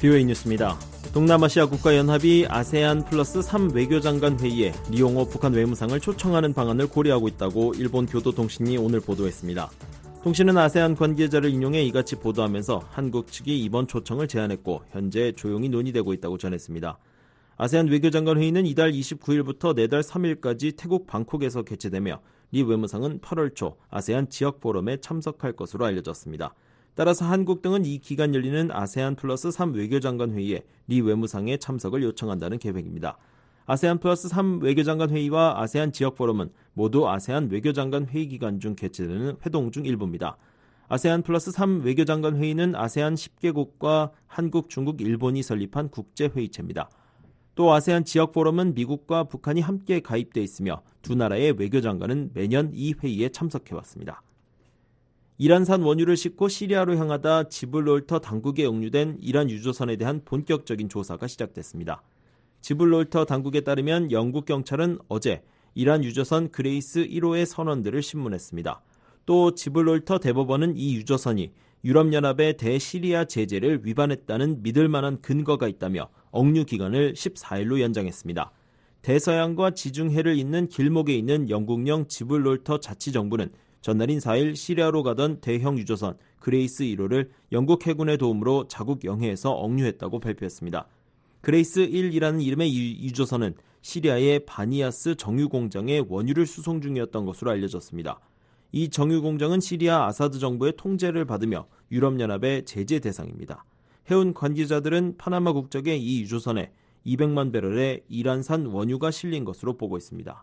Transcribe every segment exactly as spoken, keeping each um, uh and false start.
비오에이 뉴스입니다. 동남아시아 국가연합이 아세안 플러스 삼 외교장관 회의에 리용호 북한 외무상을 초청하는 방안을 고려하고 있다고 일본 교도통신이 오늘 보도했습니다. 통신은 아세안 관계자를 인용해 이같이 보도하면서 한국 측이 이번 초청을 제안했고 현재 조용히 논의되고 있다고 전했습니다. 아세안 외교장관 회의는 이달 이십구일부터 내달 삼일까지 태국 방콕에서 개최되며 리 외무상은 팔월 초 아세안 지역 포럼에 참석할 것으로 알려졌습니다. 따라서 한국 등은 이 기간 열리는 아세안 플러스 삼 외교장관 회의에 리 외무상의 참석을 요청한다는 계획입니다. 아세안 플러스 삼 외교장관 회의와 아세안 지역 포럼은 모두 아세안 외교장관 회의 기간 중 개최되는 회동 중 일부입니다. 아세안 플러스 삼 외교장관 회의는 아세안 십 개국과 한국, 중국, 일본이 설립한 국제회의체입니다. 또 아세안 지역 포럼은 미국과 북한이 함께 가입돼 있으며 두 나라의 외교장관은 매년 이 회의에 참석해왔습니다. 이란산 원유를 싣고 시리아로 향하다 지블롤터 당국에 억류된 이란 유조선에 대한 본격적인 조사가 시작됐습니다. 지블롤터 당국에 따르면 영국 경찰은 어제 이란 유조선 그레이스 일 호의 선원들을 신문했습니다. 또 지블롤터 대법원은 이 유조선이 유럽연합의 대시리아 제재를 위반했다는 믿을 만한 근거가 있다며 억류 기간을 십사일로 연장했습니다. 대서양과 지중해를 잇는 길목에 있는 영국령 지블롤터 자치정부는 전날인 사일 시리아로 가던 대형 유조선 그레이스 일 호를 영국 해군의 도움으로 자국 영해에서 억류했다고 발표했습니다. 그레이스 일이라는 이름의 이 유조선은 시리아의 바니아스 정유공장에 원유를 수송 중이었던 것으로 알려졌습니다. 이 정유공장은 시리아 아사드 정부의 통제를 받으며 유럽연합의 제재 대상입니다. 해운 관계자들은 파나마 국적의 이 유조선에 이백만 배럴의 이란산 원유가 실린 것으로 보고 있습니다.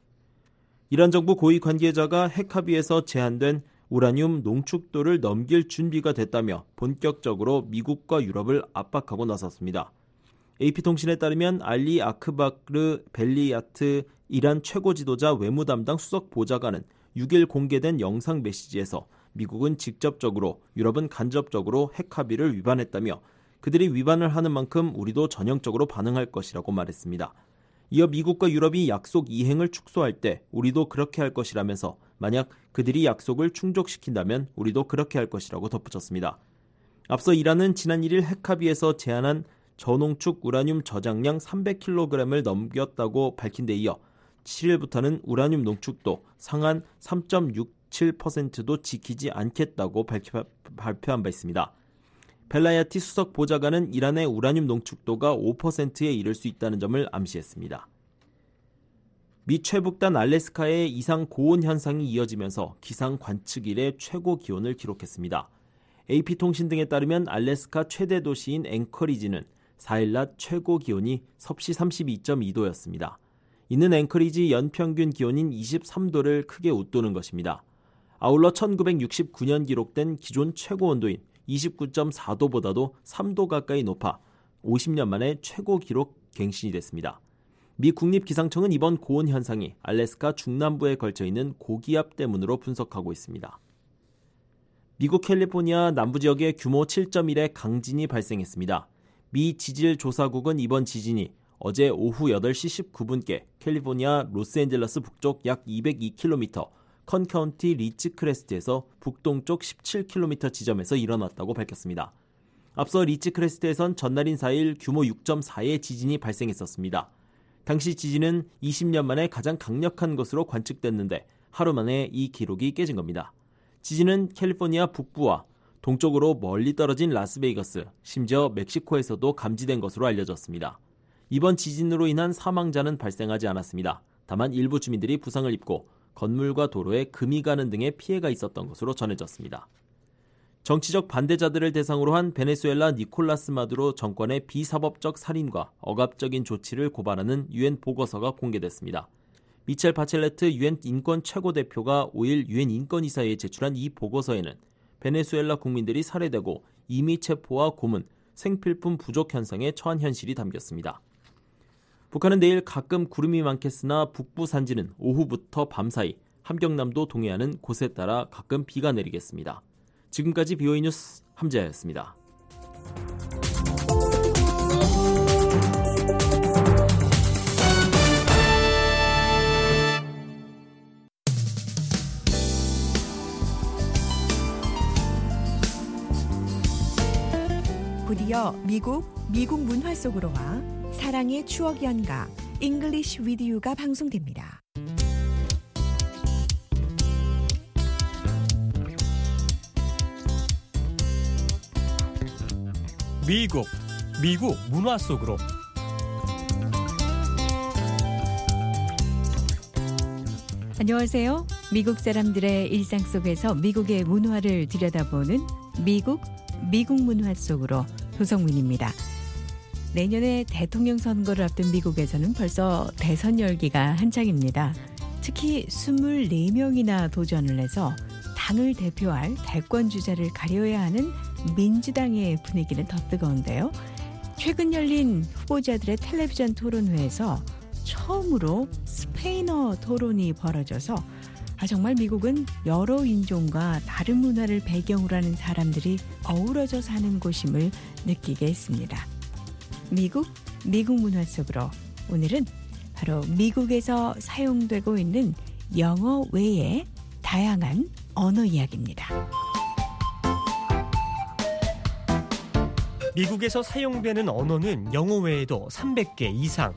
이란 정부 고위 관계자가 핵합의에서 제한된 우라늄 농축도를 넘길 준비가 됐다며 본격적으로 미국과 유럽을 압박하고 나섰습니다. 에이피통신에 따르면 알리 아크바르 벨리야트 이란 최고 지도자 외무 담당 수석 보좌관은 육일 공개된 영상 메시지에서 미국은 직접적으로, 유럽은 간접적으로 핵합의를 위반했다며 그들이 위반을 하는 만큼 우리도 전형적으로 반응할 것이라고 말했습니다. 이어 미국과 유럽이 약속 이행을 축소할 때 우리도 그렇게 할 것이라면서 만약 그들이 약속을 충족시킨다면 우리도 그렇게 할 것이라고 덧붙였습니다. 앞서 이란은 지난 일일 핵합의에서 제한한 저농축 우라늄 저장량 삼백 킬로그램을 넘겼다고 밝힌 데 이어 칠일부터는 우라늄 농축도 상한 삼 점 육칠 퍼센트도 지키지 않겠다고 발표, 발표한 바 있습니다. 벨라야티 수석 보좌관은 이란의 우라늄 농축도가 오 퍼센트에 이를 수 있다는 점을 암시했습니다. 미 최북단 알래스카의 이상 고온 현상이 이어지면서 기상 관측 이래 최고 기온을 기록했습니다. 에이피통신 등에 따르면 알래스카 최대 도시인 앵커리지는 사일 낮 최고 기온이 섭씨 삼십이 점 이 도였습니다. 이는 앵커리지 연평균 기온인 이십삼 도를 크게 웃도는 것입니다. 아울러 천구백육십구 년 기록된 기존 최고 온도인 이십구 점 사 도보다도 삼 도 가까이 높아 오십 년 만에 최고 기록 갱신이 됐습니다. 미 국립기상청은 이번 고온 현상이 알래스카 중남부에 걸쳐 있는 고기압 때문으로 분석하고 있습니다. 미국 캘리포니아 남부 지역에 규모 칠 점 일의 강진이 발생했습니다. 미 지질조사국은 이번 지진이 어제 오후 여덟 시 십구 분께 캘리포니아 로스앤젤레스 북쪽 약 이백이 킬로미터, 컨 카운티 리치 크레스트에서 북동쪽 십칠 킬로미터 지점에서 일어났다고 밝혔습니다. 앞서 리치 크레스트에선 전날인 사일 규모 육 점 사의 지진이 발생했었습니다. 당시 지진은 이십 년 만에 가장 강력한 것으로 관측됐는데 하루 만에 이 기록이 깨진 겁니다. 지진은 캘리포니아 북부와 동쪽으로 멀리 떨어진 라스베이거스, 심지어 멕시코에서도 감지된 것으로 알려졌습니다. 이번 지진으로 인한 사망자는 발생하지 않았습니다. 다만 일부 주민들이 부상을 입고 건물과 도로에 금이 가는 등의 피해가 있었던 것으로 전해졌습니다. 정치적 반대자들을 대상으로 한 베네수엘라 니콜라스 마두로 정권의 비사법적 살인과 억압적인 조치를 고발하는 유엔 보고서가 공개됐습니다. 미첼 바첼레트 유엔 인권 최고대표가 오일 유엔 인권이사회에 제출한 이 보고서에는 베네수엘라 국민들이 살해되고 임의 체포와 고문, 생필품 부족 현상에 처한 현실이 담겼습니다. 북한은 내일 가끔 구름이 많겠으나 북부 산지는 오후부터 밤사이, 함경남도 동해안은 곳에 따라 가끔 비가 내리겠습니다. 지금까지 비오에이 뉴스 함재하였습니다. 곧이어 미국, 미국 문화 속으로 와 사랑의 추억 연가 English with You가 방송됩니다. 미국, 미국 문화 속으로. 안녕하세요. 미국 사람들의 일상 속에서 미국의 문화를 들여다보는 미국, 미국 문화 속으로 도성민입니다. 내년에 대통령 선거를 앞둔 미국에서는 벌써 대선 열기가 한창입니다. 특히 이십사 명이나 도전을 해서 당을 대표할 대권 주자를 가려야 하는 민주당의 분위기는 더 뜨거운데요. 최근 열린 후보자들의 텔레비전 토론회에서 처음으로 스페인어 토론이 벌어져서 아, 정말 미국은 여러 인종과 다른 문화를 배경으로 하는 사람들이 어우러져 사는 곳임을 느끼게 했습니다. 미국, 미국 문화 속으로 오늘은 바로 미국에서 사용되고 있는 영어 외의 다양한 언어 이야기입니다. 미국에서 사용되는 언어는 영어 외에도 삼백 개 이상.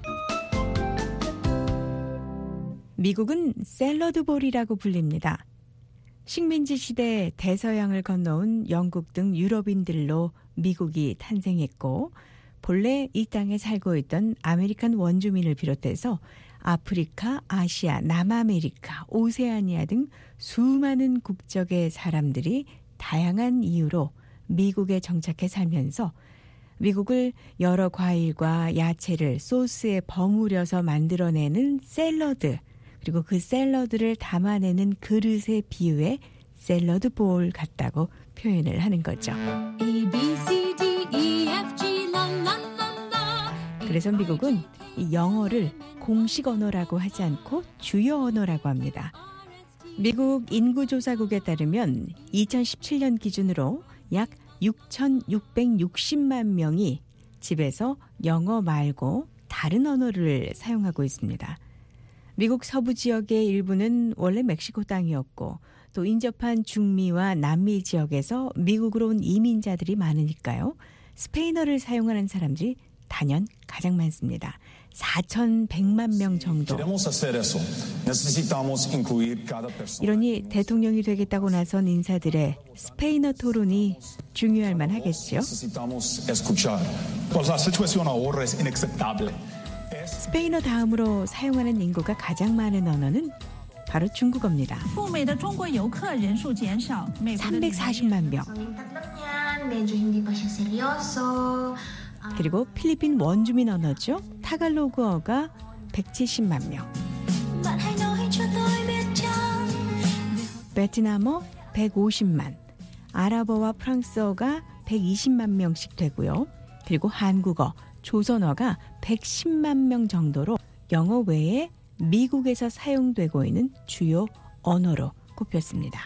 미국은 샐러드볼이라고 불립니다. 식민지 시대 대서양을 건너온 영국 등 유럽인들로 미국이 탄생했고 본래 이 땅에 살고 있던 아메리칸 원주민을 비롯해서 아프리카, 아시아, 남아메리카, 오세아니아 등 수많은 국적의 사람들이 다양한 이유로 미국에 정착해 살면서 미국을 여러 과일과 야채를 소스에 버무려서 만들어내는 샐러드, 그리고 그 샐러드를 담아내는 그릇에 비유해 샐러드 볼 같다고 표현을 하는 거죠. A, B, C, D, E, F, G, la, la, la, la. 그래서 미국은 이 영어를 공식 언어라고 하지 않고 주요 언어라고 합니다. 미국 인구조사국에 따르면 이천십칠 년 기준으로 약 육천육백육십만 명이 집에서 영어 말고 다른 언어를 사용하고 있습니다. 미국 서부 지역의 일부는 원래 멕시코 땅이었고 또 인접한 중미와 남미 지역에서 미국으로 온 이민자들이 많으니까요. 스페인어를 사용하는 사람들이 단연 가장 많습니다. 사천백만 명 정도. 이러니 대통령이 되겠다고 나선 인사들의 스페인어 토론이 중요할 만하겠죠. 스페인어 다음으로 사용하는 인구가 가장 많은 언어는 바로 중국어입니다. 삼백사십만 명. 그리고 필리핀 원주민 언어죠. 타갈로그어가 백칠십만 명. 베트남어 백오십만. 아랍어와 프랑스어가 백이십만 명씩 되고요. 그리고 한국어, 조선어가 백십만 명 정도로 영어 외에 미국에서 사용되고 있는 주요 언어로 꼽혔습니다.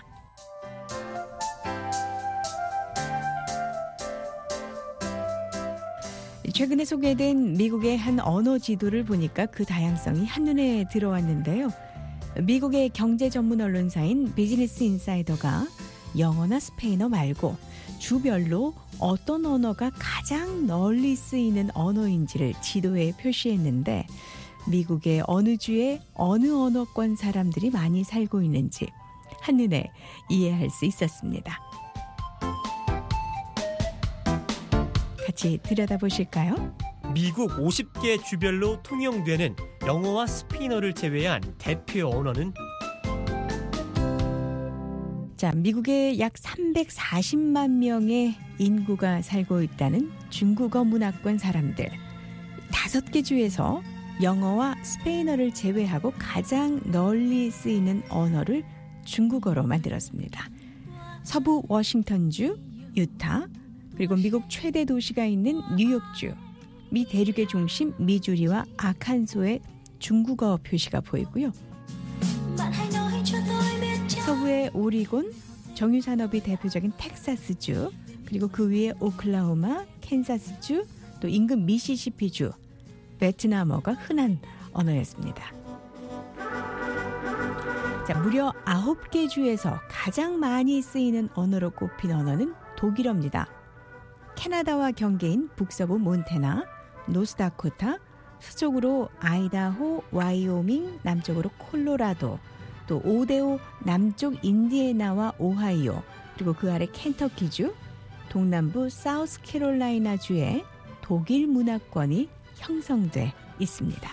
최근에 소개된 미국의 한 언어 지도를 보니까 그 다양성이 한눈에 들어왔는데요. 미국의 경제 전문 언론사인 비즈니스 인사이더가 영어나 스페인어 말고 주별로 어떤 언어가 가장 널리 쓰이는 언어인지를 지도에 표시했는데 미국의 어느 주에 어느 언어권 사람들이 많이 살고 있는지 한눈에 이해할 수 있었습니다. 같이 들여다보실까요? 미국 오십 개 주별로 통용되는 영어와 스페인어를 제외한 대표 언어는 자, 미국에 약 삼백사십만 명의 인구가 살고 있다는 중국어 문화권 사람들. 다섯 개 주에서 영어와 스페인어를 제외하고 가장 널리 쓰이는 언어를 중국어로 만들었습니다. 서부 워싱턴주, 유타, 그리고 미국 최대 도시가 있는 뉴욕주, 미 대륙의 중심 미주리와 아칸소에 중국어 표시가 보이고요. 서부의 오리곤, 정유산업이 대표적인 텍사스주, 그리고 그 위에 오클라호마, 캔사스주, 또 인근 미시시피주, 베트남어가 흔한 언어였습니다. 자, 무려 아홉 개 주에서 가장 많이 쓰이는 언어로 꼽힌 언어는 독일어입니다. 캐나다와 경계인 북서부 몬태나, 노스다코타, 서쪽으로 아이다호, 와이오밍, 남쪽으로 콜로라도, 또 오데오 남쪽 인디애나와 오하이오, 그리고 그 아래 켄터키주, 동남부 사우스캐롤라이나주에 독일 문화권이 형성돼 있습니다.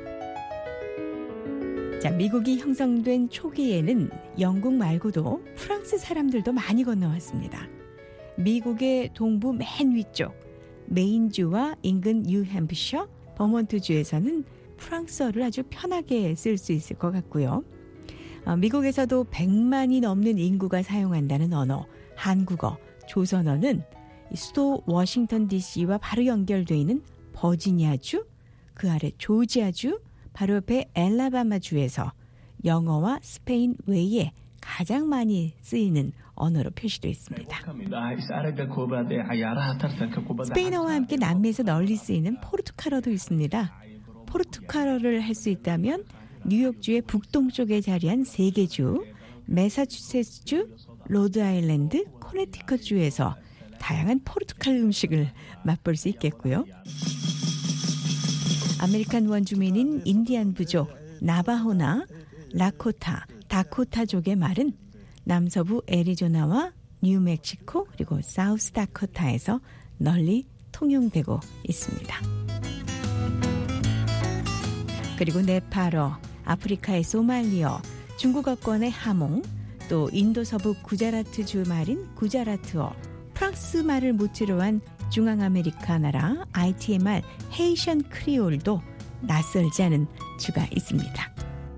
자, 미국이 형성된 초기에는 영국 말고도 프랑스 사람들도 많이 건너왔습니다. 미국의 동부 맨 위쪽 메인주와 인근 뉴햄프셔, 버몬트주에서는 프랑스어를 아주 편하게 쓸 수 있을 것 같고요. 어, 미국에서도 백만이 넘는 인구가 사용한다는 언어, 한국어, 조선어는 수도 워싱턴 디씨와 바로 연결되어 있는 버지니아주, 그 아래 조지아주, 바로 옆에 엘라바마주에서 영어와 스페인 외에 가장 많이 쓰이는 언어로 표시되어 있습니다. 스페인어와 함께 남미에서 널리 쓰이는 포르투갈어도 있습니다. 포르투갈어를 할 수 있다면 뉴욕주의 북동쪽에 자리한 세 개 주, 매사추세츠주, 로드아일랜드, 코네티컷주에서 다양한 포르투갈 음식을 맛볼 수 있겠고요. 아메리칸 원주민인 인디안 부족, 나바호나 라코타, 다코타족의 말은 남서부 애리조나와 뉴멕시코 그리고 사우스다코타에서 널리 통용되고 있습니다. 그리고 네팔어, 아프리카의 소말리어, 중국어권의 하몽, 또 인도 서부 구자라트주 말인 구자라트어, 프랑스 말을 모티로 한 중앙아메리카 나라 아이티의 말 헤이션 크리올도 낯설지 않은 주가 있습니다.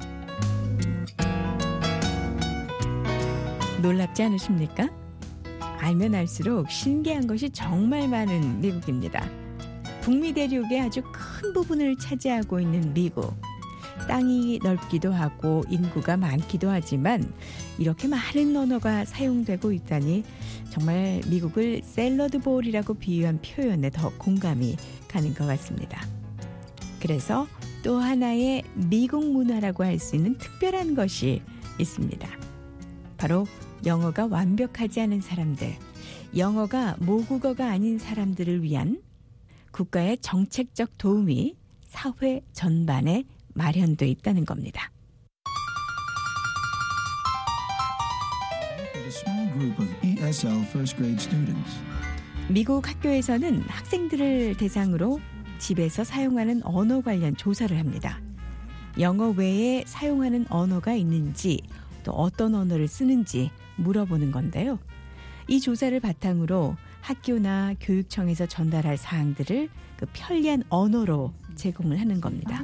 놀랍지 않으십니까? 알면 알수록 신기한 것이 정말 많은 미국입니다. 북미 대륙의 아주 큰 부분을 차지하고 있는 미국. 땅이 넓기도 하고 인구가 많기도 하지만 이렇게 많은 언어가 사용되고 있다니 정말 미국을 샐러드볼이라고 비유한 표현에 더 공감이 가는 것 같습니다. 그래서 또 하나의 미국 문화라고 할 수 있는 특별한 것이 있습니다. 바로 영어가 완벽하지 않은 사람들, 영어가 모국어가 아닌 사람들을 위한 국가의 정책적 도움이 사회 전반에 마련돼 있다는 겁니다. 미국 학교에서는 학생들을 대상으로 집에서 사용하는 언어 관련 조사를 합니다. 영어 외에 사용하는 언어가 있는지 또 어떤 언어를 쓰는지 물어보는 건데요. 이 조사를 바탕으로 학교나 교육청에서 전달할 사항들을 그 편리한 언어로 제공을 하는 겁니다.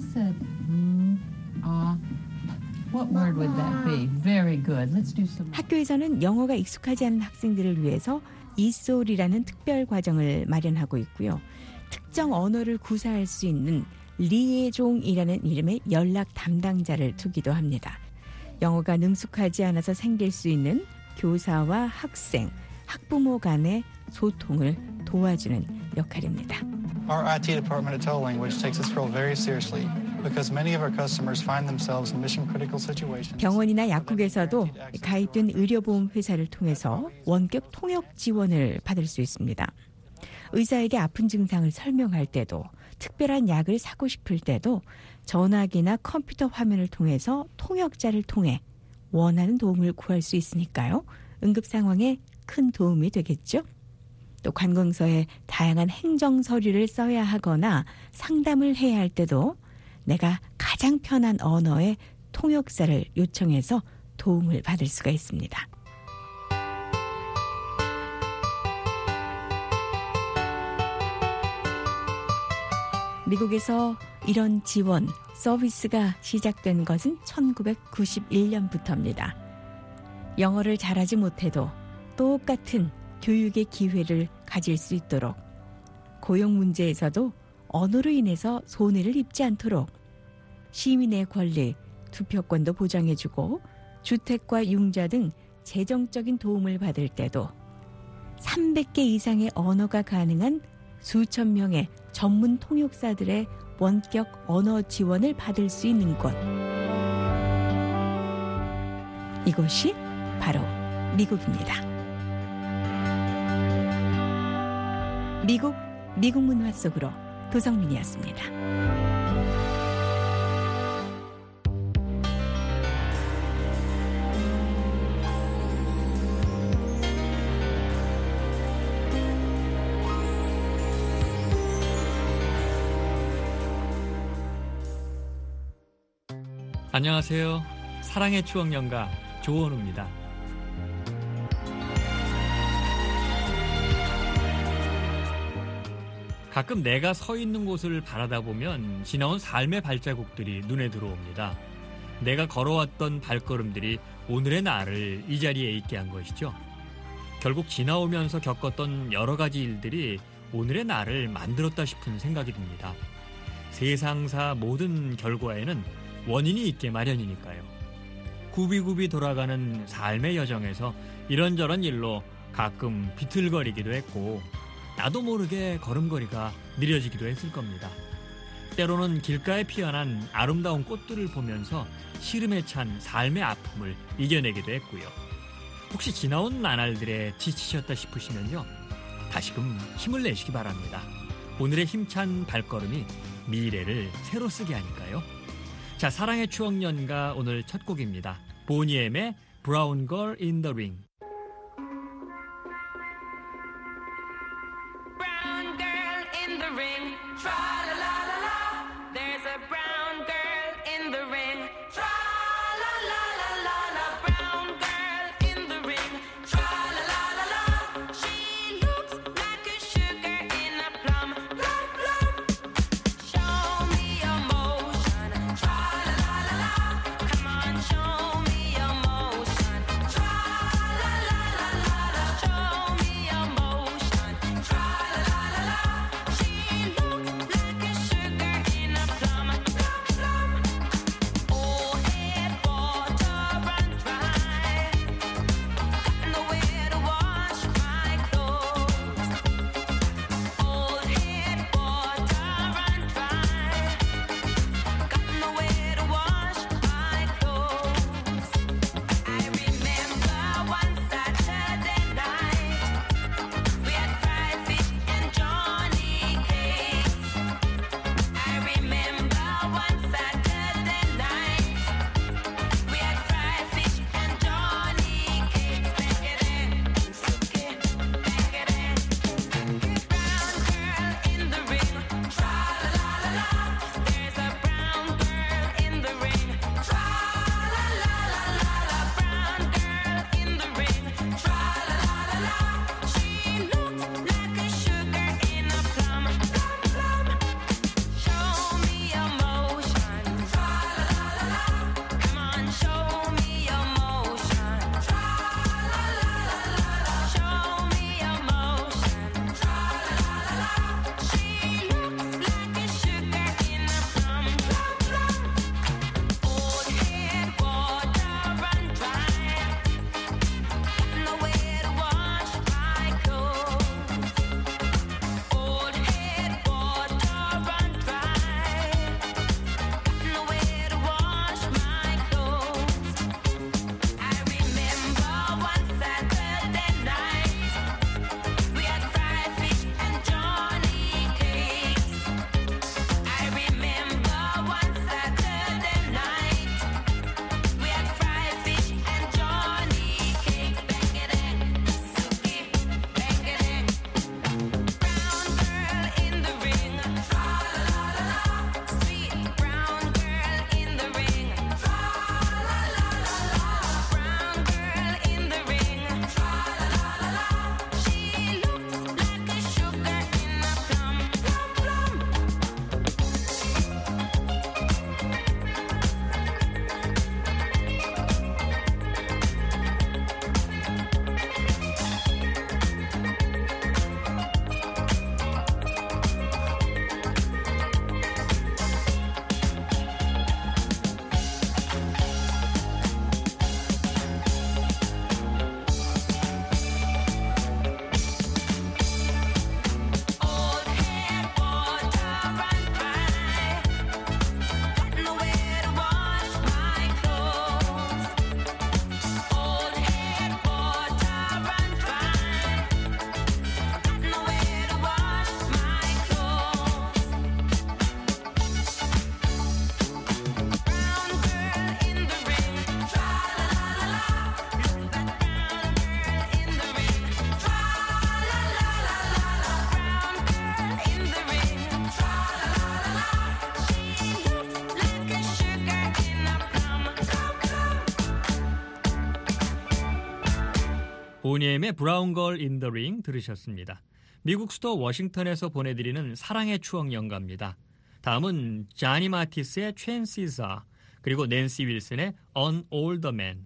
학교에서는 영어가 익숙하지 않은 학생들을 위해서 이솔이라는 특별 과정을 마련하고 있고요. 특정 언어를 구사할 수 있는 리에종이라는 이름의 연락 담당자를 두기도 합니다. 영어가 능숙하지 않아서 생길 수 있는 교사와 학생, 학부모 간의 소통을 도와주는 역할입니다. Our 아이티 department at Telelanguage takes this role very seriously because many of our customers find themselves in mission critical situations. 병원이나 약국에서도 가입된 의료보험 회사를 통해서 원격 통역 지원을 받을 수 있습니다. 의사에게 아픈 증상을 설명할 때도, 특별한 약을 사고 싶을 때도 전화기나 컴퓨터 화면을 통해서 통역자를 통해 원하는 도움을 구할 수 있으니까요. 응급 상황에 큰 도움이 되겠죠. 또 관공서에 다양한 행정 서류를 써야 하거나 상담을 해야 할 때도 내가 가장 편한 언어의 통역사를 요청해서 도움을 받을 수가 있습니다. 미국에서 이런 지원, 서비스가 시작된 것은 천구백구십일 년부터입니다. 영어를 잘하지 못해도 똑같은 교육의 기회를 가질 수 있도록, 고용 문제에서도 언어로 인해서 손해를 입지 않도록 시민의 권리, 투표권도 보장해주고 주택과 융자 등 재정적인 도움을 받을 때도 삼백 개 이상의 언어가 가능한 수천 명의 전문 통역사들의 원격 언어 지원을 받을 수 있는 곳. 이곳이 바로 미국입니다. 미국, 미국 문화 속으로 도성민이었습니다. 안녕하세요. 사랑의 추억 연가 조원우입니다. 가끔 내가 서 있는 곳을 바라다 보면 지나온 삶의 발자국들이 눈에 들어옵니다. 내가 걸어왔던 발걸음들이 오늘의 나를 이 자리에 있게 한 것이죠. 결국 지나오면서 겪었던 여러 가지 일들이 오늘의 나를 만들었다 싶은 생각이 듭니다. 세상사 모든 결과에는 원인이 있게 마련이니까요. 굽이굽이 돌아가는 삶의 여정에서 이런저런 일로 가끔 비틀거리기도 했고 나도 모르게 걸음걸이가 느려지기도 했을 겁니다. 때로는 길가에 피어난 아름다운 꽃들을 보면서 시름에 찬 삶의 아픔을 이겨내기도 했고요. 혹시 지나온 나날들에 지치셨다 싶으시면요, 다시금 힘을 내시기 바랍니다. 오늘의 힘찬 발걸음이 미래를 새로 쓰게 하니까요. 자, 사랑의 추억 연가 오늘 첫 곡입니다. 보니엠의 Brown Girl in the Ring. Brown girl in the ring, tra-la-la-la-la. There's a brown girl in the ring, tra-la-la-la-la-la. Brown girl in the ring, tra-la-la-la-la. She looks like a sugar in a plum, plum, plum. Show me emotion, tra-la-la-la-la. Come on, show me emotion, tra-la-la-la-la. 보니엠의 브라운 걸 인 더 링 들으셨습니다. 미국 수도 워싱턴에서 보내드리는 사랑의 추억 연가입니다. 다음은 자니 마티스의 Chances Are, 그리고 낸시 윌슨의 An Older Man.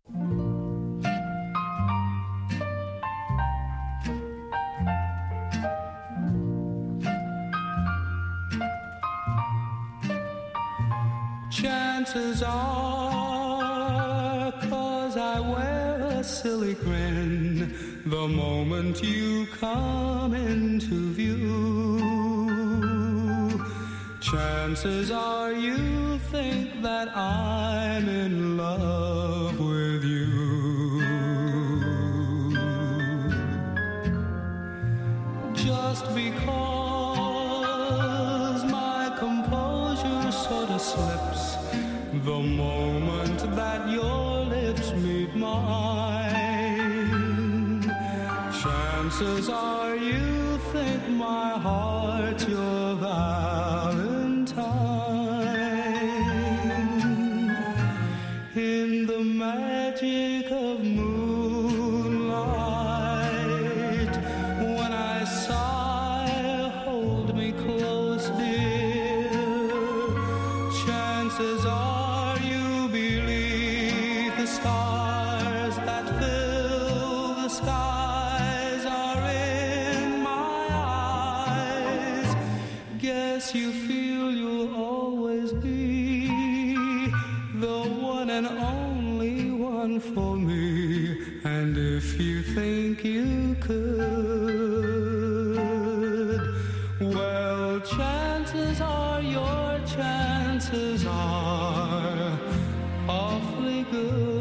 Chances are, 'cause I wear a silly grin the moment you come into view. Chances are you think that I'm in love with you. Just because my composure sort of slips the moment that your lips meet mine. Chances are you think my heart's your valentine. In the magic of moonlight, when I sigh, hold me close, dear. Chances are you believe the stars that fill the skies are in my eyes. Guess you feel you'll always be the one and only one for me. And if you think you could, well, chances are your chances are awfully good.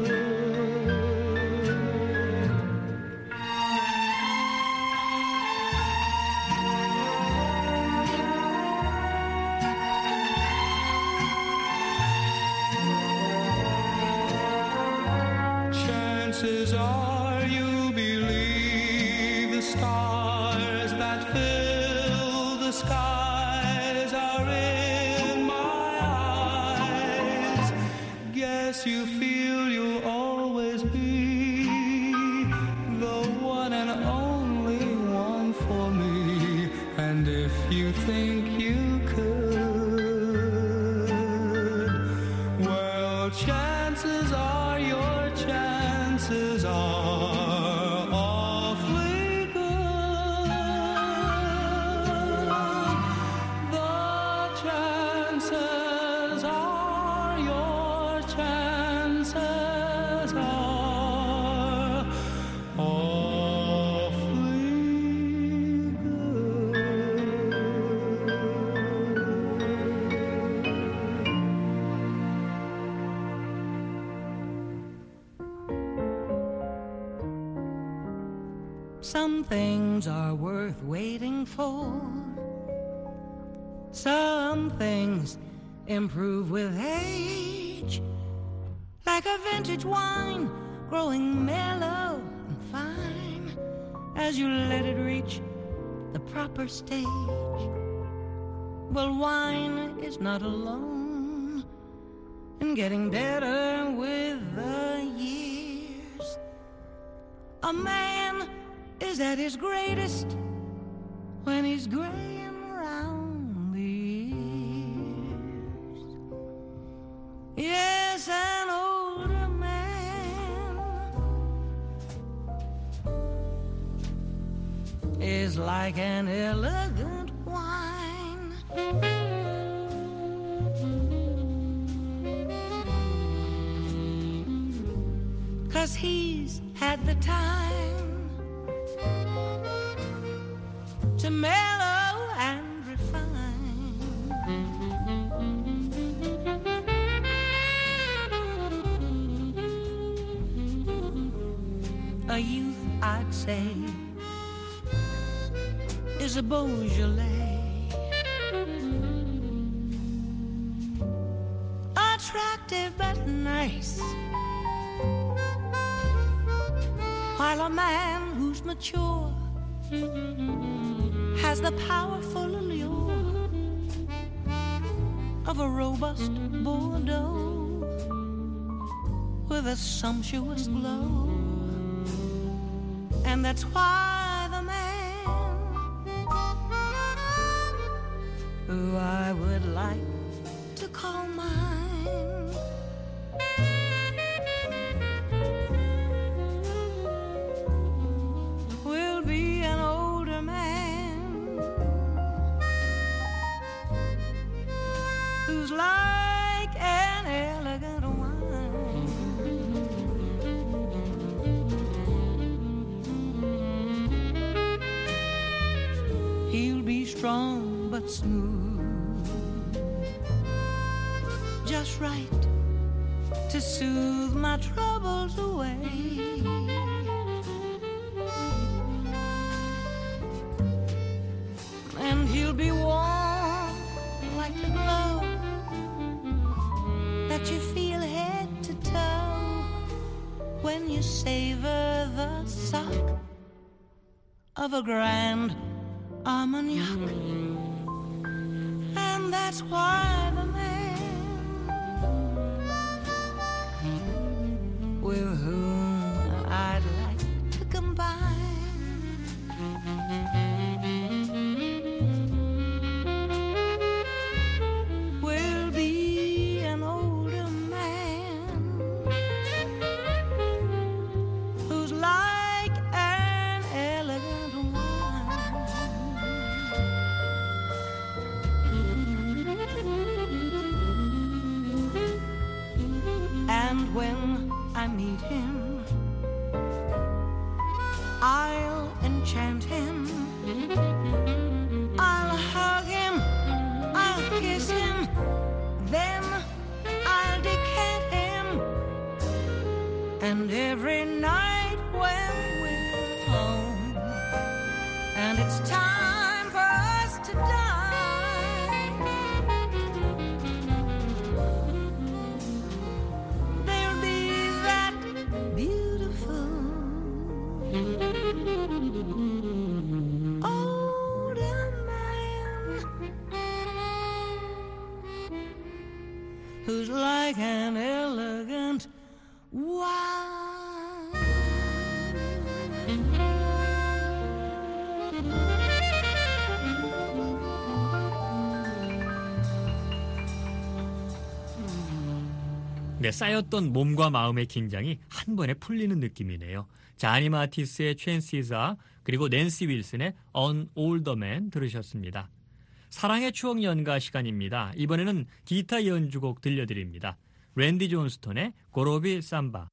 Chances are you believe the stars that fill the skies are in my eyes. Guess you feel you'll always be the one and only one for me. And if you think you could, well, chances are your chances are awfully good. The chances are your chances are awfully Some things are worth waiting for. Some things improve with age, like a vintage wine growing mellow and fine as you let it reach the proper stage. Well, wine is not alone in getting better with the years. A man is at his greatest when he's graying around the ears. Yes, an older man is like an elegant wine. 'Cause he's had the time to mellow and refine. A youth, I'd say, is a Beaujolais, attractive but nice, while a man who's mature has the powerful allure of a robust Bordeaux with a sumptuous glow. And that's why the man who I would like to call mine will be an older man who's like an elegant wine. He'll be strong but smooth, just right to soothe my troubles away. And he'll be warm like the glow that you feel head to toe when you savor the suck of a grand Armagnac. And that's why the man with whom I'd like to combine will be an older man who's like an elegant wine. And when I meet him, I'll enchant him, I'll hug him, I'll kiss him, then I'll decant him. And every night when we're home and it's time for us to dine, there'll be that beautiful older man who's like an elegant wine. 네, 쌓였던 몸과 마음의 긴장이 한 번에 풀리는 느낌이네요. 자니 마티스의 Chances, 그리고 낸시 윌슨의 An Older Man 들으셨습니다. 사랑의 추억 연가 시간입니다. 이번에는 기타 연주곡 들려드립니다. 랜디 존스톤의 고로비 삼바.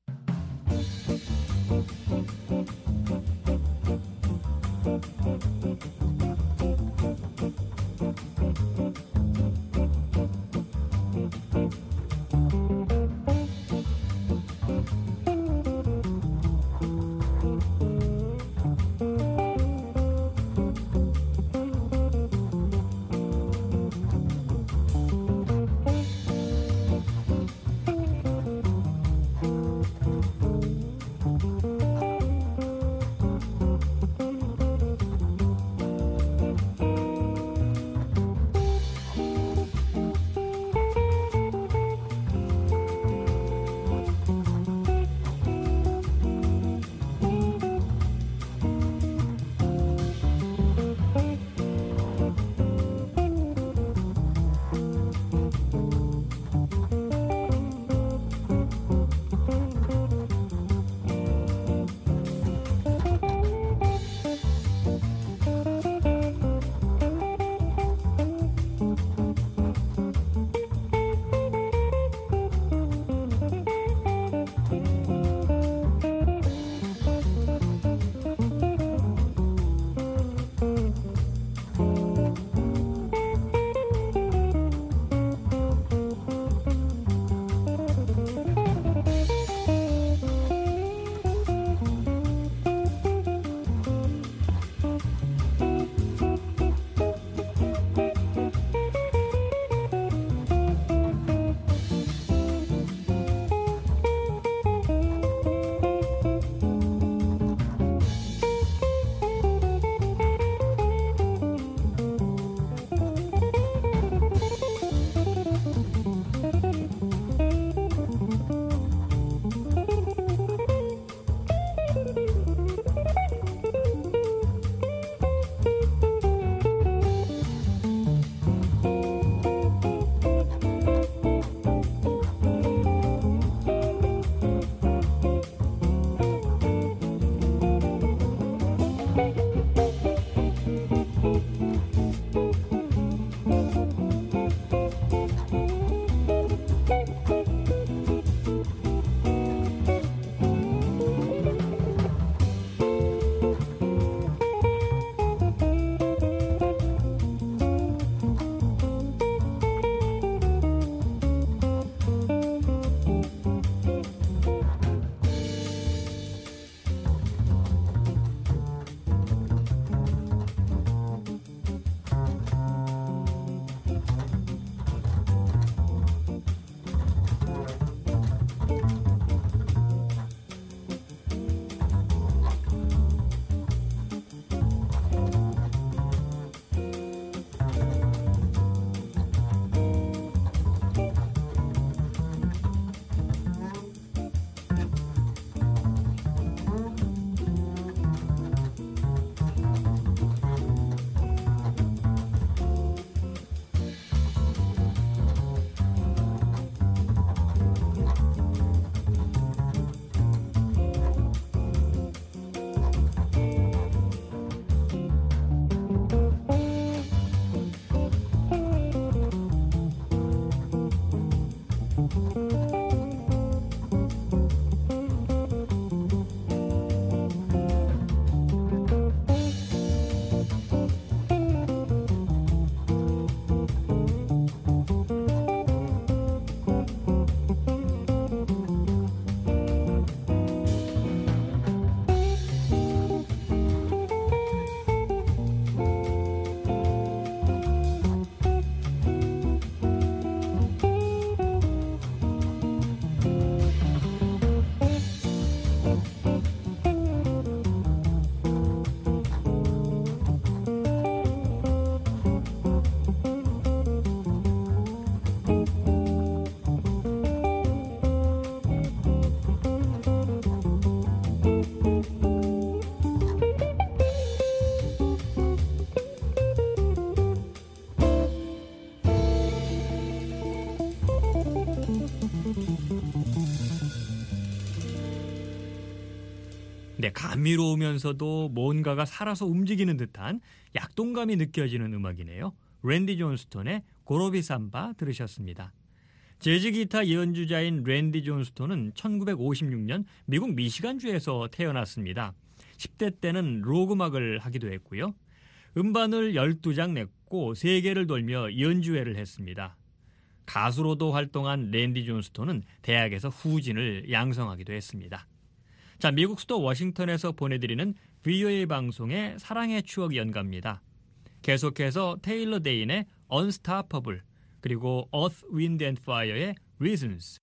네, 감미로우면서도 뭔가가 살아서 움직이는 듯한 약동감이 느껴지는 음악이네요. 랜디 존스톤의 고로비 삼바 들으셨습니다. 재즈 기타 연주자인 랜디 존스톤은 천구백오십육 년 미국 미시간주에서 태어났습니다. 십 대 때는 록 음악을 하기도 했고요. 음반을 열두 장 냈고 세계를 돌며 연주회를 했습니다. 가수로도 활동한 랜디 존스톤은 대학에서 후진을 양성하기도 했습니다. 자, 미국 수도 워싱턴에서 보내드리는 브이오에이 방송의 사랑의 추억 연가입니다. 계속해서 테일러 데인의 Unstoppable, 그리고 Earth, Wind and Fire의 Reasons.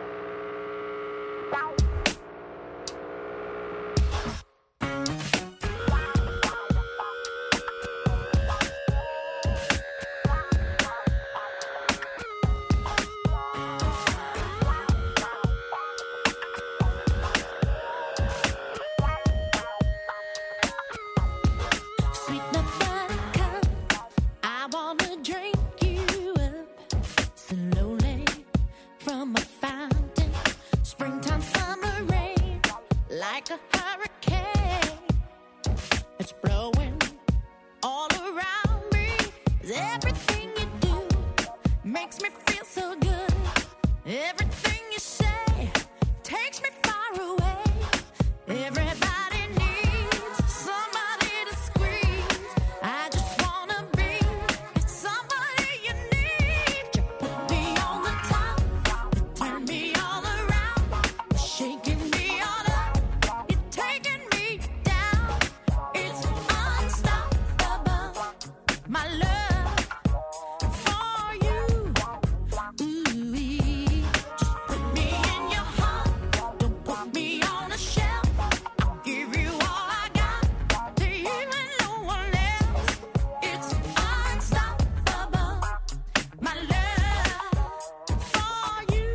Sweet buttercup, I wanna drink you up slowly from a fountain. Springtime, summer rain, like a hurricane. It's blowing all around me. Everything you do makes me feel so good. Everything you say takes me far away. Everybody needs somebody to squeeze. I just wanna be somebody you need. You put me on the top, you turn me all around, you're shaking me all up, you're taking me down. It's unstoppable, my love for you. Ooh-wee. Just put me in your heart, don't put me on a shelf. I'll give you all I got to you and no one else. It's unstoppable, my love for you.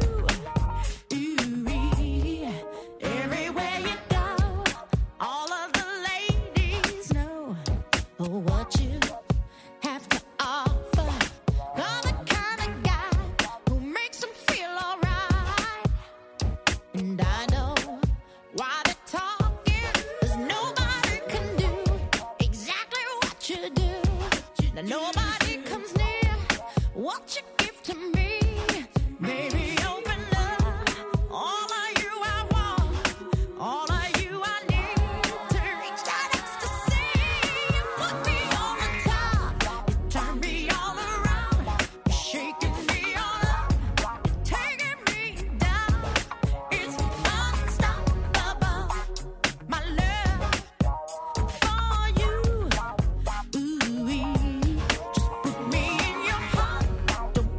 Ooh-wee. Everywhere you go, all of the ladies know what you have to offer. You're the kind of guy who makes them feel alright. And I know why they're talking, 'cause nobody can do exactly what you do. Now nobody comes near what you give to me. Baby, open up, all of you I want, all of you I need to reach that ecstasy. You put me on the top, you turn me all around, you're shaking me all up, you're taking me down. It's unstoppable, my love for you. Ooh-wee. Just put me in your heart, don't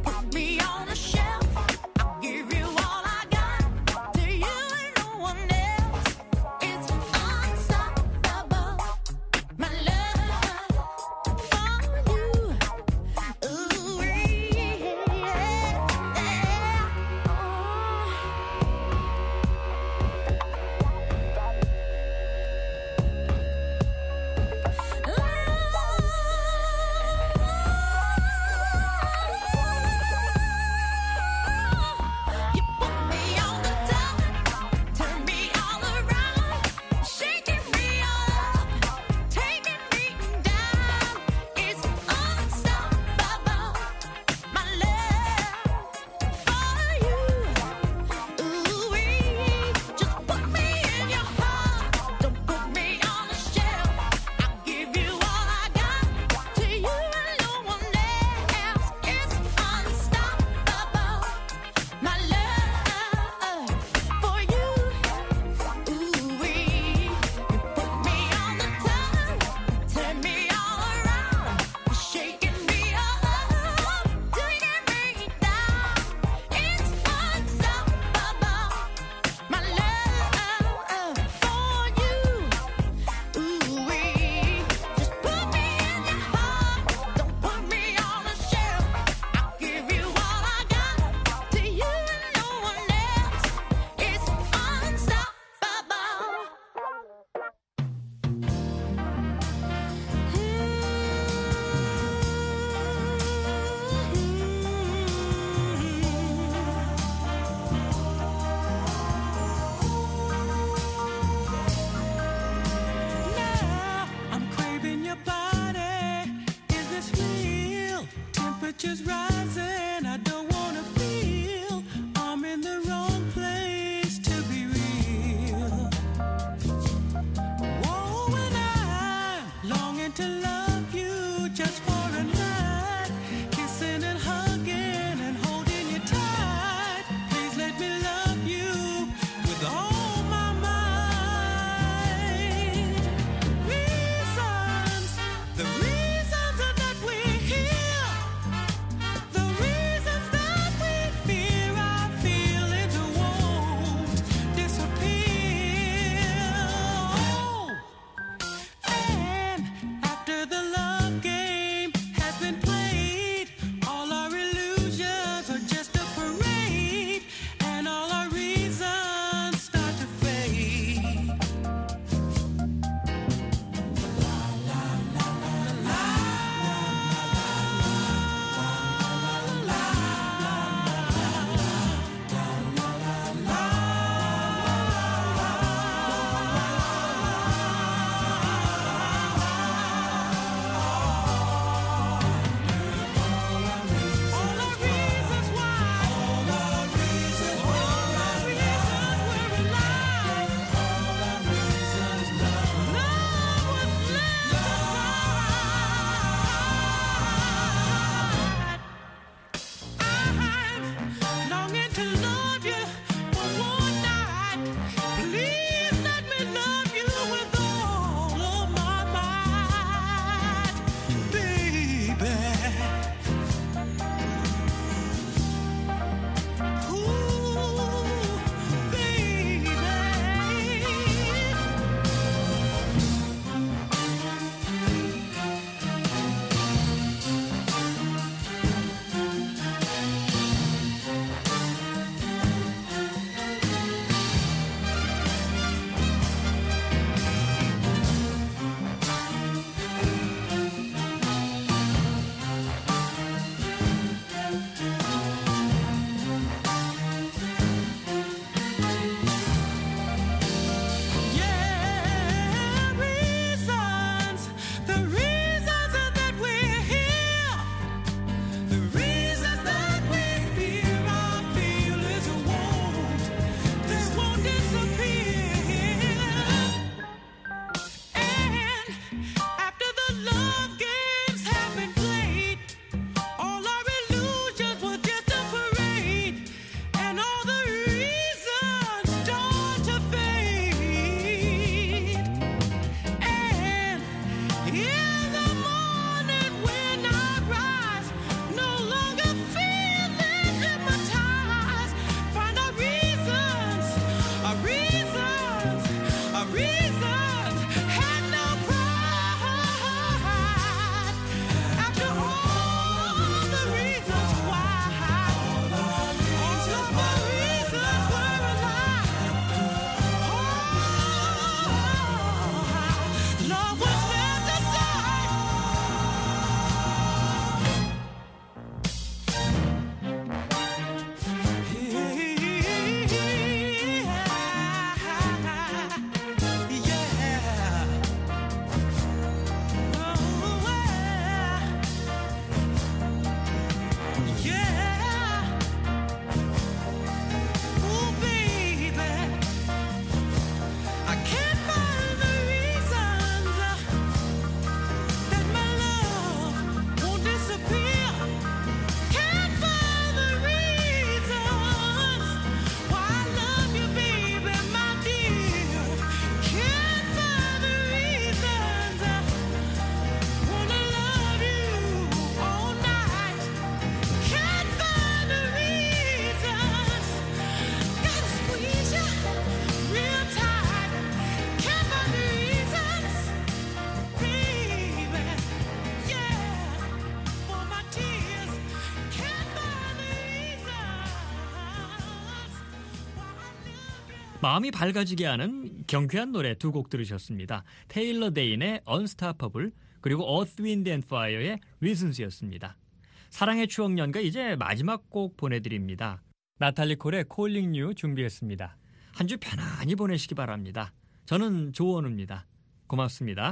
마음이 밝아지게 하는 경쾌한 노래 두 곡 들으셨습니다. 테일러 데인의 Unstoppable 그리고 Earth, Wind and Fire의 Reasons였습니다. 사랑의 추억 연가 이제 마지막 곡 보내드립니다. 나탈리 콜의 Calling You 준비했습니다. 한 주 편안히 보내시기 바랍니다. 저는 조원우입니다. 고맙습니다.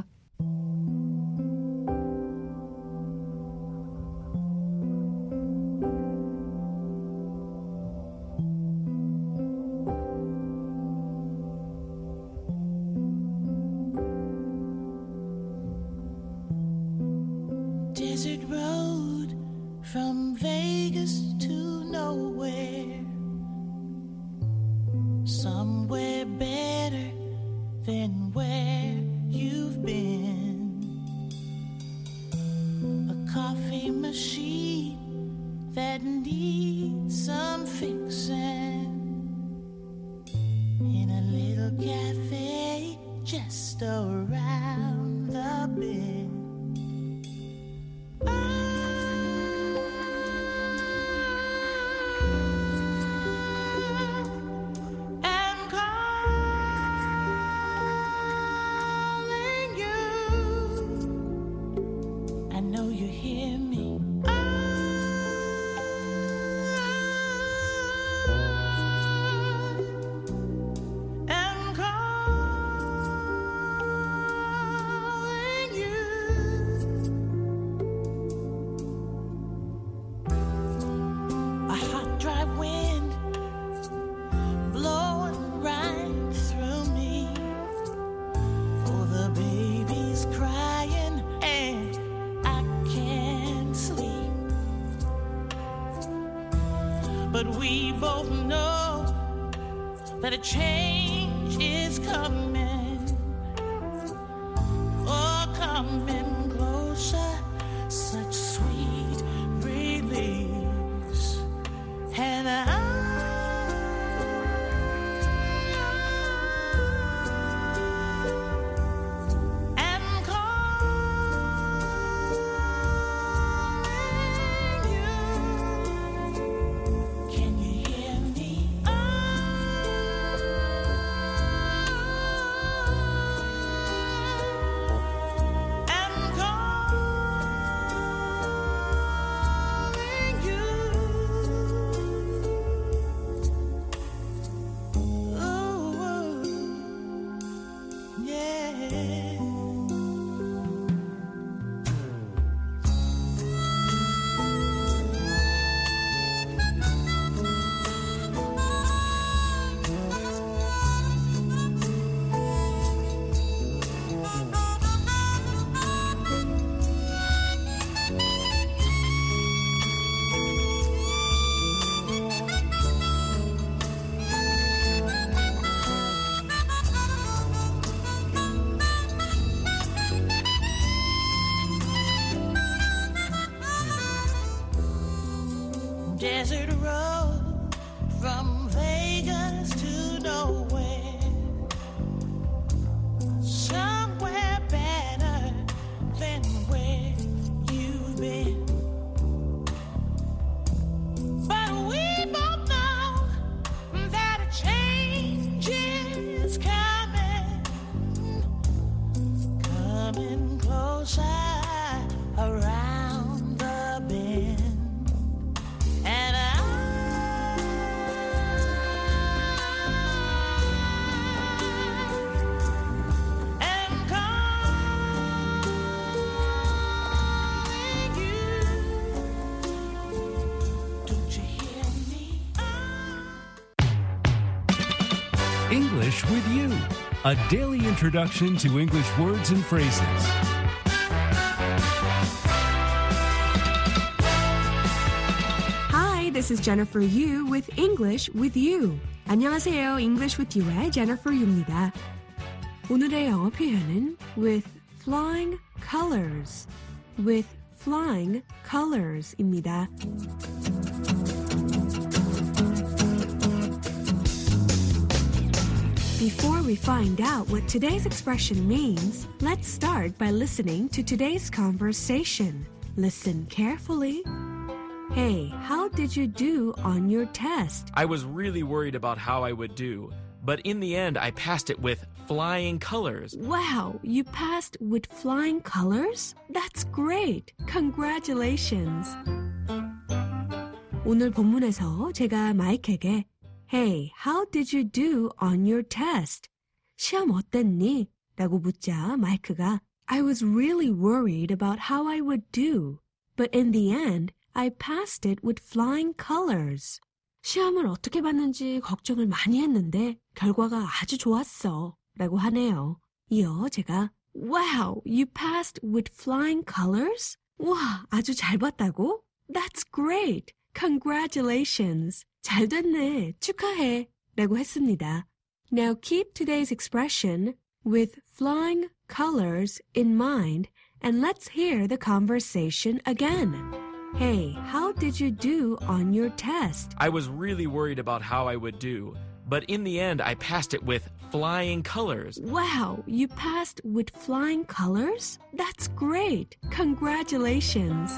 Desert road from Vegas to nowhere, somewhere better than where you've been. A coffee machine that needs some fixing in a little cafe just around the bend. But we both know that a change is coming. Oh, coming closer, such sweet release. And I desert road from Vegas to nowhere, somewhere better than where you've been. But we both know that a change is coming, coming closer around the bend. English with You, a daily introduction to English words and phrases. Hi, this is Jennifer Yu with English with You. 안녕하세요. English with You의 Jennifer Yu입니다. 오늘의 영어 표현은 with flying colors, with flying colors입니다. Before we find out what today's expression means, let's start by listening to today's conversation. Listen carefully. Hey, how did you do on your test? I was really worried about how I would do, but in the end I passed it with flying colors. Wow, you passed with flying colors? That's great. Congratulations. 오늘 본문에서 제가 마이크에게 Hey, how did you do on your test? 시험 어땠니? 라고 묻자 마이크가 I was really worried about how I would do. But in the end, I passed it with flying colors. 시험을 어떻게 봤는지 걱정을 많이 했는데 결과가 아주 좋았어. 라고 하네요. 이어 제가 Wow, you passed with flying colors? 와, 아주 잘 봤다고? That's great. Congratulations. 잘 됐네. 축하해. 라고 했습니다. Now keep today's expression with flying colors in mind and let's hear the conversation again. Hey, how did you do on your test? I was really worried about how I would do, but in the end I passed it with flying colors. Wow, you passed with flying colors? That's great. Congratulations.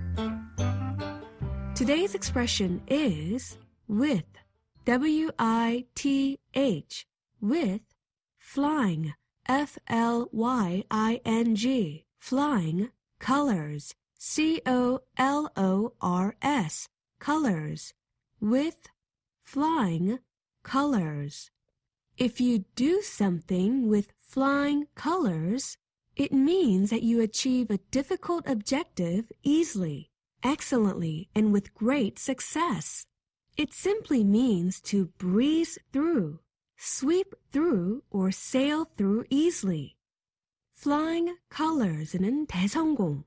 Today's expression is with, W I T H, with, flying, F L Y I N G, flying, colors, C O L O R S, colors, with, flying, colors. If you do something with flying colors, it means that you achieve a difficult objective easily, excellently, and with great success. It simply means to breeze through, sweep through, or sail through easily. Flying colors는 대성공,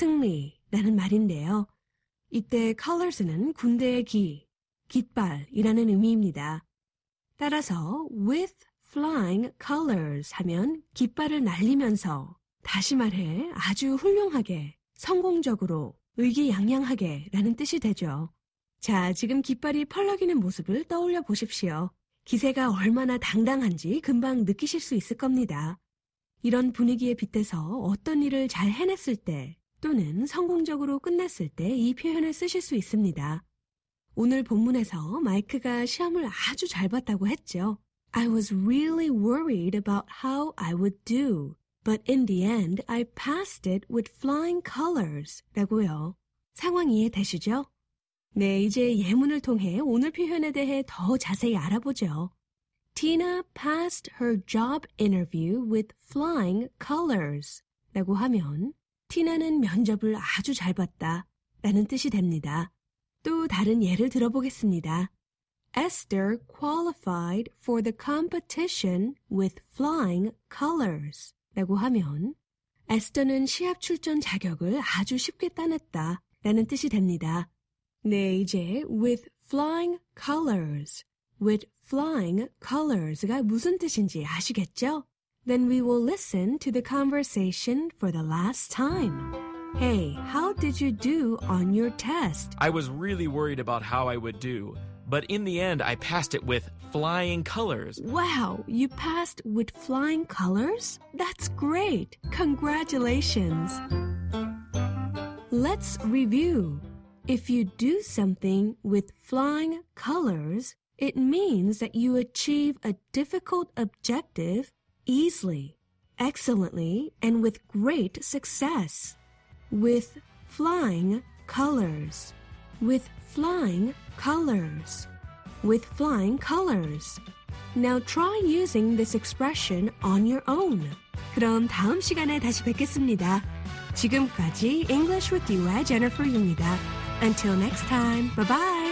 승리라는 말인데요. 이때 colors는 군대의 기, 깃발이라는 의미입니다. 따라서 with flying colors 하면 깃발을 날리면서, 다시 말해 아주 훌륭하게, 성공적으로, 의기양양하게 라는 뜻이 되죠. 자, 지금 깃발이 펄럭이는 모습을 떠올려 보십시오. 기세가 얼마나 당당한지 금방 느끼실 수 있을 겁니다. 이런 분위기에 빗대서 어떤 일을 잘 해냈을 때 또는 성공적으로 끝냈을 때 이 표현을 쓰실 수 있습니다. 오늘 본문에서 마이크가 시험을 아주 잘 봤다고 했죠. I was really worried about how I would do, but in the end I passed it with flying colors 라고요. 상황 이해되시죠? 네, 이제 예문을 통해 오늘 표현에 대해 더 자세히 알아보죠. Tina passed her job interview with flying colors 라고 하면 티나는 면접을 아주 잘 봤다 라는 뜻이 됩니다. 또 다른 예를 들어보겠습니다. Esther qualified for the competition with flying colors 라고 하면 에스더는 시합 출전 자격을 아주 쉽게 따냈다 라는 뜻이 됩니다. 네, 이제 with flying colors, with flying colors가 무슨 뜻인지 아시겠죠? Then we will listen to the conversation for the last time. Hey, how did you do on your test? I was really worried about how I would do, but in the end I passed it with flying colors. Wow, you passed with flying colors? That's great. Congratulations. Let's review. If you do something with flying colors, it means that you achieve a difficult objective easily, excellently, and with great success. With flying colors. With flying colors. With flying colors. Now try using this expression on your own. 그럼 다음 시간에 다시 뵙겠습니다. 지금까지 English with You의 Jennifer Yu입니다. Until next time, bye-bye.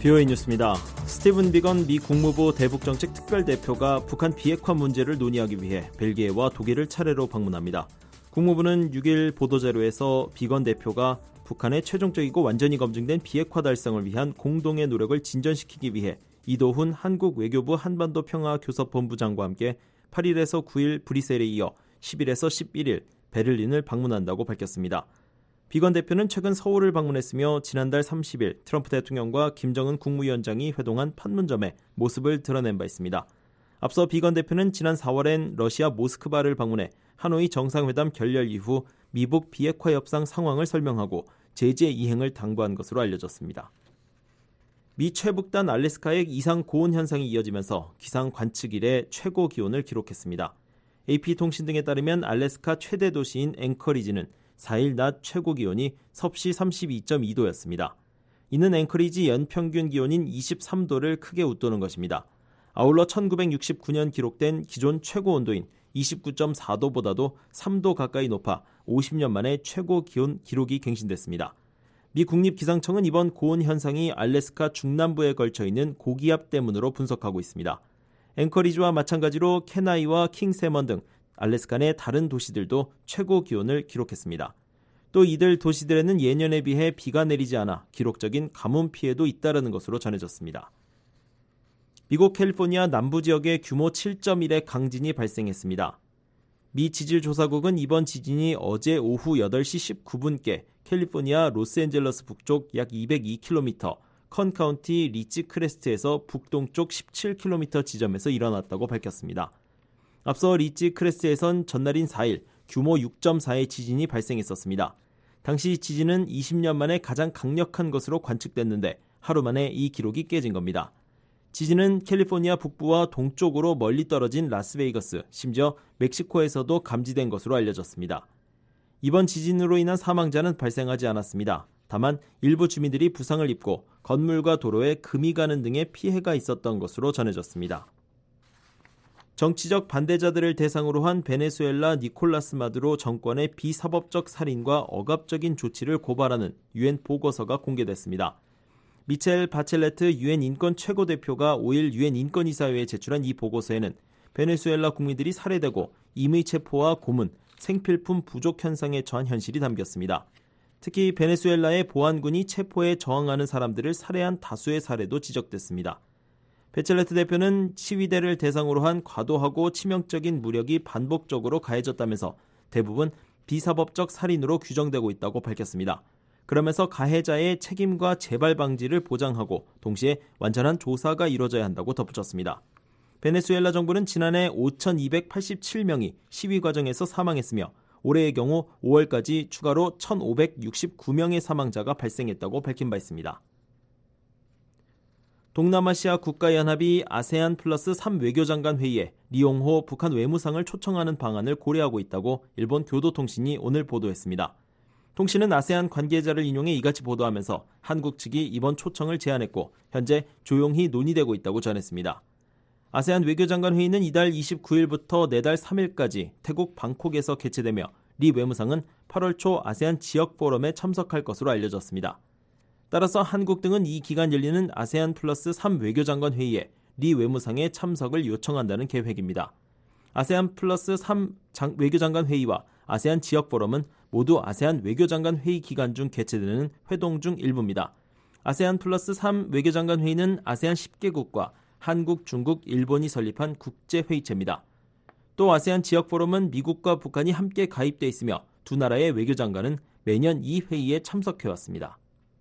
비오에이 뉴스입니다. 스티븐 비건 미 국무부 대북정책 특별대표가 북한 비핵화 문제를 논의하기 위해 벨기에와 독일을 차례로 방문합니다. 국무부는 육 일 보도자료에서 비건 대표가 북한의 최종적이고 완전히 검증된 비핵화 달성을 위한 공동의 노력을 진전시키기 위해 이도훈 한국 외교부 한반도 평화교섭본부장과 함께 팔 일에서 구 일 브뤼셀에 이어 십 일에서 십일 일 베를린을 방문한다고 밝혔습니다. 비건 대표는 최근 서울을 방문했으며 지난달 삼십 일 트럼프 대통령과 김정은 국무위원장이 회동한 판문점에 모습을 드러낸 바 있습니다. 앞서 비건 대표는 지난 사월엔 러시아 모스크바를 방문해 하노이 정상회담 결렬 이후 미북 비핵화 협상 상황을 설명하고 제재 이행을 당부한 것으로 알려졌습니다. 미 최북단 알래스카의 이상 고온 현상이 이어지면서 기상 관측 이래 최고 기온을 기록했습니다. 에이피통신 등에 따르면 알래스카 최대 도시인 앵커리지는 사 일 낮 최고 기온이 섭씨 삼십이 점 이 도였습니다. 이는 앵커리지 연평균 기온인 이십삼 도를 크게 웃도는 것입니다. 아울러 천구백육십구 년 기록된 기존 최고 온도인 이십구 점 사 도보다도 삼 도 가까이 높아 오십 년 만에 최고 기온 기록이 갱신됐습니다. 미 국립기상청은 이번 고온 현상이 알래스카 중남부에 걸쳐 있는 고기압 때문으로 분석하고 있습니다. 앵커리지와 마찬가지로 케나이와 킹세먼 등 알래스카 내 다른 도시들도 최고 기온을 기록했습니다. 또 이들 도시들에는 예년에 비해 비가 내리지 않아 기록적인 가뭄 피해도 잇따르는 것으로 전해졌습니다. 미국 캘리포니아 남부 지역에 규모 칠 점 일의 강진이 발생했습니다. 미 지질조사국은 이번 지진이 어제 오후 여덟 시 십구 분께 캘리포니아 로스앤젤러스 북쪽 약 이백이 킬로미터, 컨 카운티 리치 크레스트에서 북동쪽 십칠 킬로미터 지점에서 일어났다고 밝혔습니다. 앞서 리치 크레스트에선 전날인 사 일 규모 육 점 사의 지진이 발생했었습니다. 당시 지진은 이십 년 만에 가장 강력한 것으로 관측됐는데 하루 만에 이 기록이 깨진 겁니다. 지진은 캘리포니아 북부와 동쪽으로 멀리 떨어진 라스베이거스, 심지어 멕시코에서도 감지된 것으로 알려졌습니다. 이번 지진으로 인한 사망자는 발생하지 않았습니다. 다만 일부 주민들이 부상을 입고 건물과 도로에 금이 가는 등의 피해가 있었던 것으로 전해졌습니다. 정치적 반대자들을 대상으로 한 베네수엘라 니콜라스 마두로 정권의 비사법적 살인과 억압적인 조치를 고발하는 유엔 보고서가 공개됐습니다. 미첼 바첼레트 유엔 인권 최고대표가 오 일 유엔 인권이사회에 제출한 이 보고서에는 베네수엘라 국민들이 살해되고 임의 체포와 고문, 생필품 부족 현상에 처한 현실이 담겼습니다. 특히 베네수엘라의 보안군이 체포에 저항하는 사람들을 살해한 다수의 사례도 지적됐습니다. 베첼레트 대표는 시위대를 대상으로 한 과도하고 치명적인 무력이 반복적으로 가해졌다면서 대부분 비사법적 살인으로 규정되고 있다고 밝혔습니다. 그러면서 가해자의 책임과 재발 방지를 보장하고 동시에 완전한 조사가 이루어져야 한다고 덧붙였습니다. 베네수엘라 정부는 지난해 오천이백팔십칠 명이 시위 과정에서 사망했으며 올해의 경우 오월까지 추가로 천오백육십구 명의 사망자가 발생했다고 밝힌 바 있습니다. 동남아시아 국가연합이 아세안 플러스 삼 외교장관 회의에 리용호 북한 외무상을 초청하는 방안을 고려하고 있다고 일본 교도통신이 오늘 보도했습니다. 통신은 아세안 관계자를 인용해 이같이 보도하면서 한국 측이 이번 초청을 제안했고 현재 조용히 논의되고 있다고 전했습니다. 아세안 외교장관 회의는 이달 이십구 일부터 내달 삼 일까지 태국 방콕에서 개최되며 리 외무상은 팔월 초 아세안 지역 포럼에 참석할 것으로 알려졌습니다. 따라서 한국 등은 이 기간 열리는 아세안 플러스 삼 외교장관 회의에 리 외무상의 참석을 요청한다는 계획입니다. 아세안 플러스 삼 장, 외교장관 회의와 아세안 지역 포럼은 모두 아세안 외교장관 회의 기간 중 개최되는 회동 중 일부입니다. 아세안 플러스 삼 외교장관 회의는 아세안 십 개국과 한국, 중국, 일본이 설립한 국제회의체입니다. 또 아세안 지역 포럼은 미국과 북한이 함께 가입돼 있으며 두 나라의 외교장관은 매년 이 회의에 참석해왔습니다.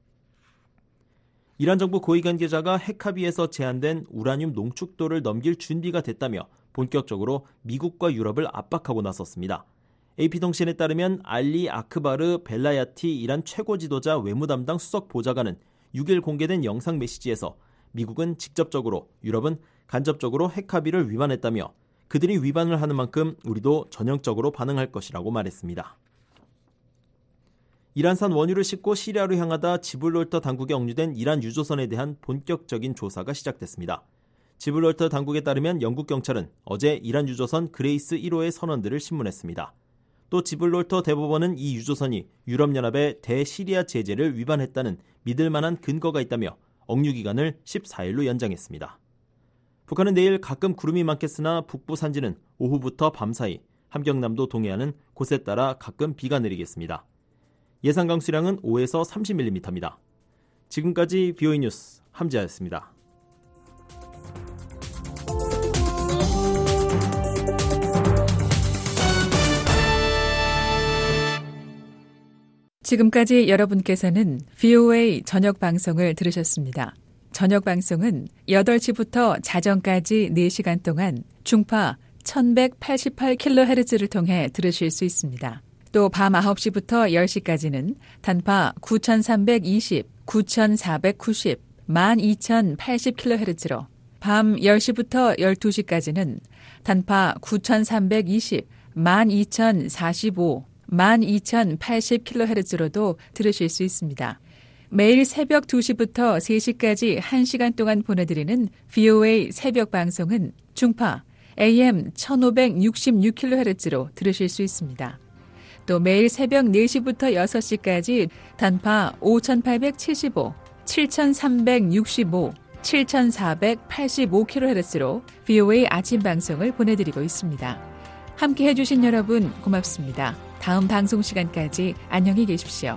이란 정부 고위 관계자가 핵합의에서 제한된 우라늄 농축도를 넘길 준비가 됐다며 본격적으로 미국과 유럽을 압박하고 나섰습니다. 에이피통신에 따르면 알리 아크바르 벨라야티 이란 최고 지도자 외무 담당 수석 보좌관은 육 일 공개된 영상 메시지에서 미국은 직접적으로, 유럽은 간접적으로 핵합의를 위반했다며 그들이 위반을 하는 만큼 우리도 전형적으로 반응할 것이라고 말했습니다. 이란산 원유를 싣고 시리아로 향하다 지불롤터 당국에 억류된 이란 유조선에 대한 본격적인 조사가 시작됐습니다. 지불롤터 당국에 따르면 영국 경찰은 어제 이란 유조선 그레이스 일 호의 선원들을 신문했습니다. 또 지불롤터 대법원은 이 유조선이 유럽연합의 대시리아 제재를 위반했다는 믿을 만한 근거가 있다며 억류 기간을 십사 일로 연장했습니다. 북한은 내일 가끔 구름이 많겠으나 북부 산지는 오후부터 밤사이, 함경남도 동해안은 곳에 따라 가끔 비가 내리겠습니다. 예상 강수량은 오에서 삼십 밀리미터입니다. 지금까지 비오이 뉴스 함지아였습니다. 지금까지 여러분께서는 브이오에이 저녁 방송을 들으셨습니다. 저녁 방송은 여덟 시부터 자정까지 네 시간 동안 중파 천백팔십팔 킬로헤르츠를 통해 들으실 수 있습니다. 또 밤 아홉 시부터 열 시까지는 단파 구천삼백이십, 구천사백구십, 만 이천팔십 킬로헤르츠로 밤 열 시부터 열두 시까지는 단파 구천삼백이십, 만 이천사십오, 만 이천팔십 킬로헤르츠로도 들으실 수 있습니다. 매일 새벽 두 시부터 세 시까지 한 시간 동안 보내드리는 브이오에이 새벽 방송은 중파 에이엠 천오백육십육 킬로헤르츠로 들으실 수 있습니다. 또 매일 새벽 네 시부터 여섯 시까지 단파 오천팔백칠십오, 칠천삼백육십오, 칠천사백팔십오 킬로헤르츠로 브이오에이 아침 방송을 보내드리고 있습니다. 함께 해주신 여러분 고맙습니다. 다음 방송 시간까지 안녕히 계십시오.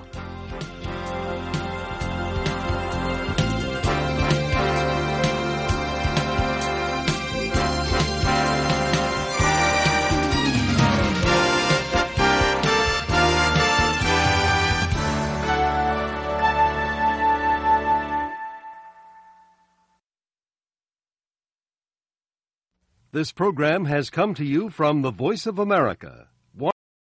This program has come to you from the Voice of America,